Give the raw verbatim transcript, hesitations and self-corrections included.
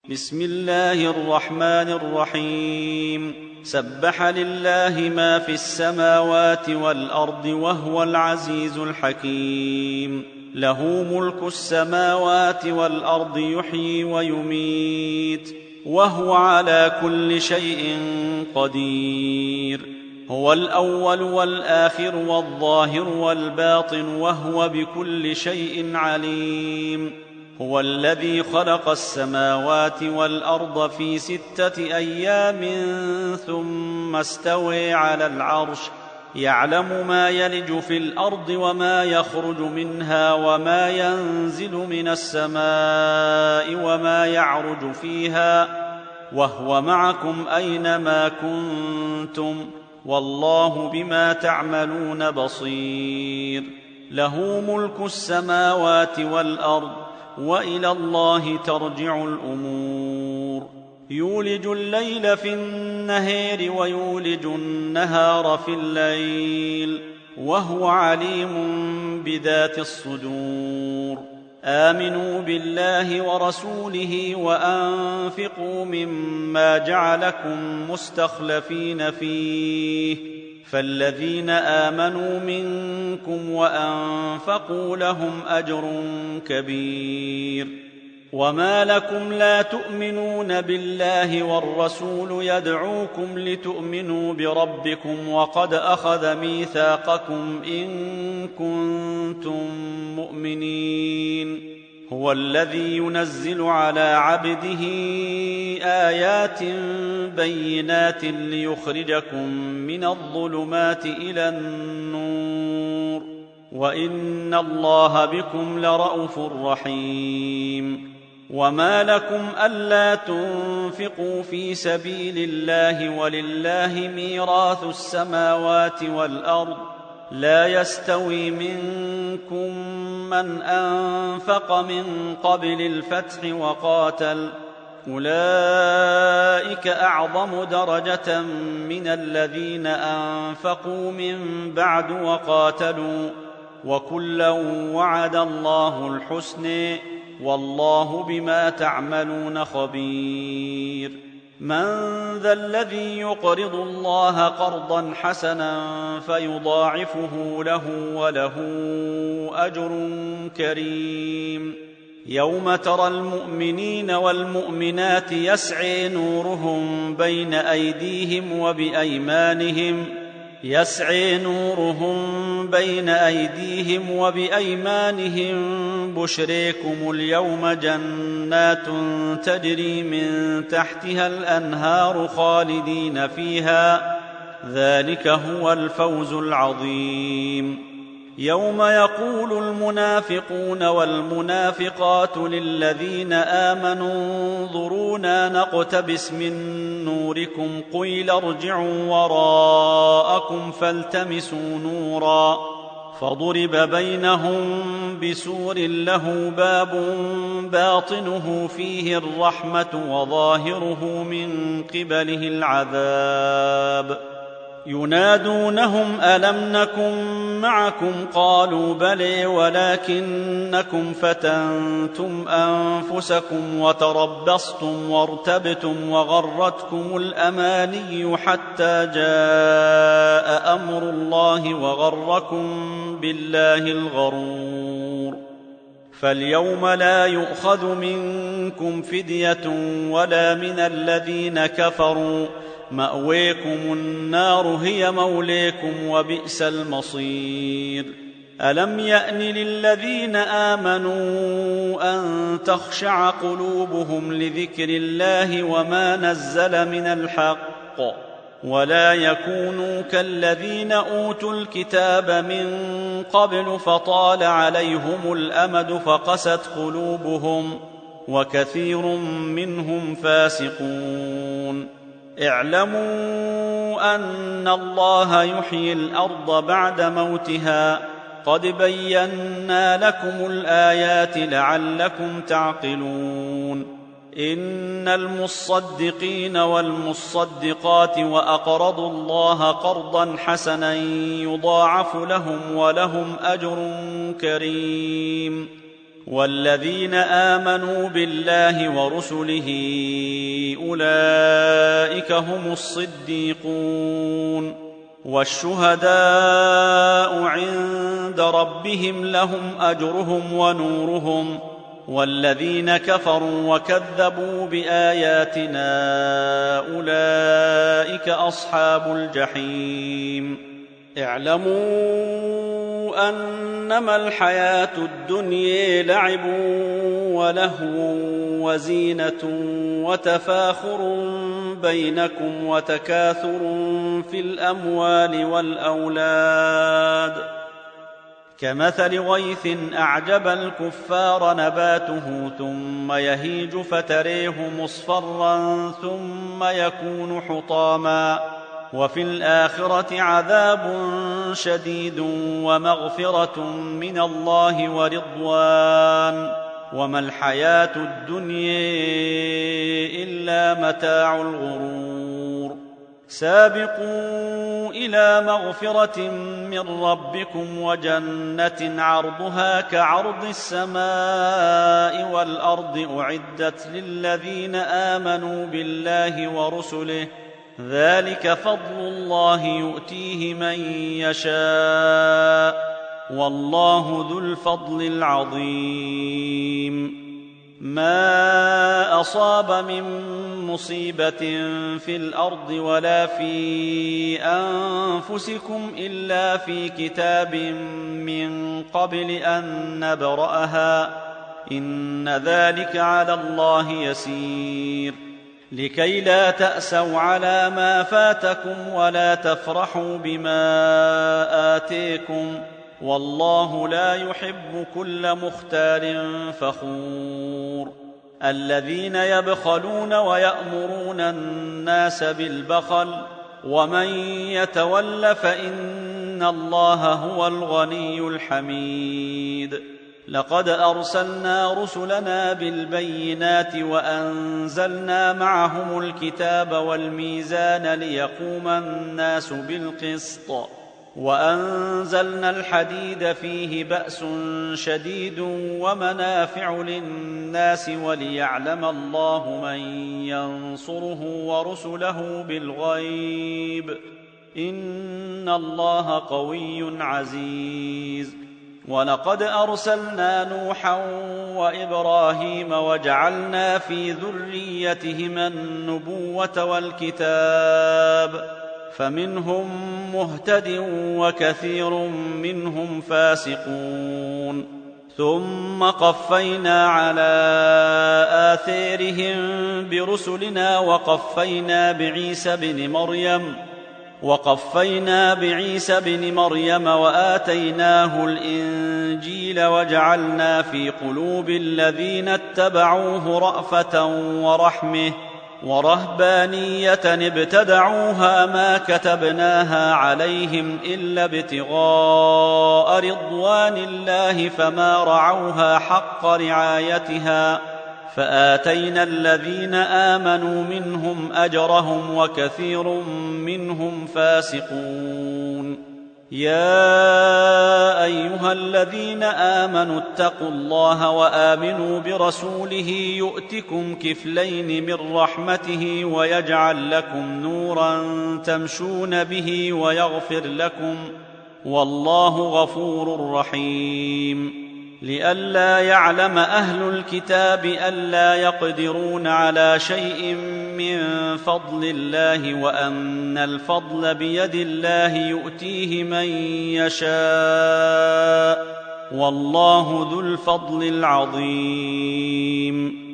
بسم الله الرحمن الرحيم. سبح لله ما في السماوات والأرض وهو العزيز الحكيم. له ملك السماوات والأرض يحيي ويميت وهو على كل شيء قدير. هو الأول والآخر والظاهر والباطن وهو بكل شيء عليم. هو الذي خلق السماوات والأرض في ستة أيام ثم استوى على العرش يعلم ما يلج في الأرض وما يخرج منها وما ينزل من السماء وما يعرج فيها وهو معكم أينما كنتم والله بما تعملون بصير. له ملك السماوات والأرض وإلى الله ترجع الأمور. يولج الليل في النهار ويولج النهار في الليل وهو عليم بذات الصدور. آمنوا بالله ورسوله وأنفقوا مما جعلكم مستخلفين فيه فالذين آمنوا منكم وأنفقوا لهم أجر كبير. وما لكم لا تؤمنون بالله والرسول يدعوكم لتؤمنوا بربكم وقد أخذ ميثاقكم إن كنتم مؤمنين. هو الذي ينزل على عبده آيات بينات ليخرجكم من الظلمات إلى النور وإن الله بكم لرءوف رحيم. وما لكم ألا تنفقوا في سبيل الله ولله ميراث السماوات والأرض لا يستوي منكم من أنفق من قبل الفتح وقاتل أولئك أعظم درجة من الذين أنفقوا من بعد وقاتلوا وكلا وعد الله الحسنى والله بما تعملون خبير. من ذا الذي يقرض الله قرضا حسنا فيضاعفه له وله أجر كريم. يوم ترى المؤمنين والمؤمنات يسعى نورهم بين أيديهم وبأيمانهم يسعى نورهم بين أيديهم وبأيمانهم بشريكم اليوم جنات تجري من تحتها الأنهار خالدين فيها ذلك هو الفوز العظيم. يوم يقول المنافقون والمنافقات للذين آمنوا انظرونا نقتبس من نوركم قيل ارجعوا وراءكم فالتمسوا نورا فضرب بينهم بسور له باب باطنه فيه الرحمة وظاهره من قبله العذاب. ينادونهم ألم نكن معكم قالوا بلى ولكنكم فتنتم أنفسكم وتربصتم وارتبتم وغرتكم الأماني حتى جاء أمر الله وغركم بالله الغرور. فاليوم لا يؤخذ منكم فدية ولا من الذين كفروا مأويكم النار هي موليكم وبئس المصير. ألم يأن للذين آمنوا أن تخشع قلوبهم لذكر الله وما نزل من الحق ولا يكونوا كالذين أوتوا الكتاب من قبل فطال عليهم الأمد فقست قلوبهم وكثير منهم فاسقون. اعلموا أن الله يحيي الأرض بعد موتها قد بينا لكم الآيات لعلكم تعقلون. إن المصدقين والمصدقات وأقرضوا الله قرضا حسنا يضاعف لهم ولهم أجر كريم. والذين آمنوا بالله ورسله أولئك هم الصديقون والشهداء عند ربهم لهم أجرهم ونورهم والذين كفروا وكذبوا بآياتنا أولئك أصحاب الجحيم اعلموا أنما الحياة الدنيا لعب ولهو وزينة وتفاخر بينكم وتكاثر في الأموال والأولاد كمثل غيث أعجب الكفار نباته ثم يهيج فتريه مصفرا ثم يكون حطاما وفي الآخرة عذاب شديد ومغفرة من الله ورضوان وما الحياة الدنيا إلا متاع الغرور سابقوا إلى مغفرة من ربكم وجنة عرضها كعرض السماء والأرض أعدت للذين آمنوا بالله ورسله ذلك فضل الله يؤتيه من يشاء والله ذو الفضل العظيم ما أصاب من مصيبة في الأرض ولا في أنفسكم إلا في كتاب من قبل أن نبرأها إن ذلك على الله يسير لكي لا تأسوا على ما فاتكم ولا تفرحوا بما آتيكم والله لا يحب كل مختال فخور الذين يبخلون ويأمرون الناس بالبخل ومن يتول فإن الله هو الغني الحميد لقد أرسلنا رسلنا بالبينات وأنزلنا معهم الكتاب والميزان ليقوم الناس بالقسط وأنزلنا الحديد فيه بأس شديد ومنافع للناس وليعلم الله من ينصره ورسله بالغيب إن الله قوي عزيز ولقد أرسلنا نوحا وإبراهيم وجعلنا في ذريتهما النبوة والكتاب فمنهم مهتد وكثير منهم فاسقون ثم قفينا على آثارهم برسلنا وقفينا بعيسى بن مريم وقفينا بعيسى بن مريم وآتيناه الإنجيل وجعلنا في قلوب الذين اتبعوه رأفة ورحمة ورهبانية ابتدعوها ما كتبناها عليهم إلا ابتغاء رضوان الله فما رعوها حق رعايتها فآتينا الذين آمنوا منهم أجرهم وكثير منهم فاسقون يا أيها الذين آمنوا اتقوا الله وآمنوا برسوله يؤتكم كفلين من رحمته ويجعل لكم نورا تمشون به ويغفر لكم والله غفور رحيم لئلا يعلم أهل الكتاب ألا يقدرون على شيء من فضل الله وأن الفضل بيد الله يؤتيه من يشاء والله ذو الفضل العظيم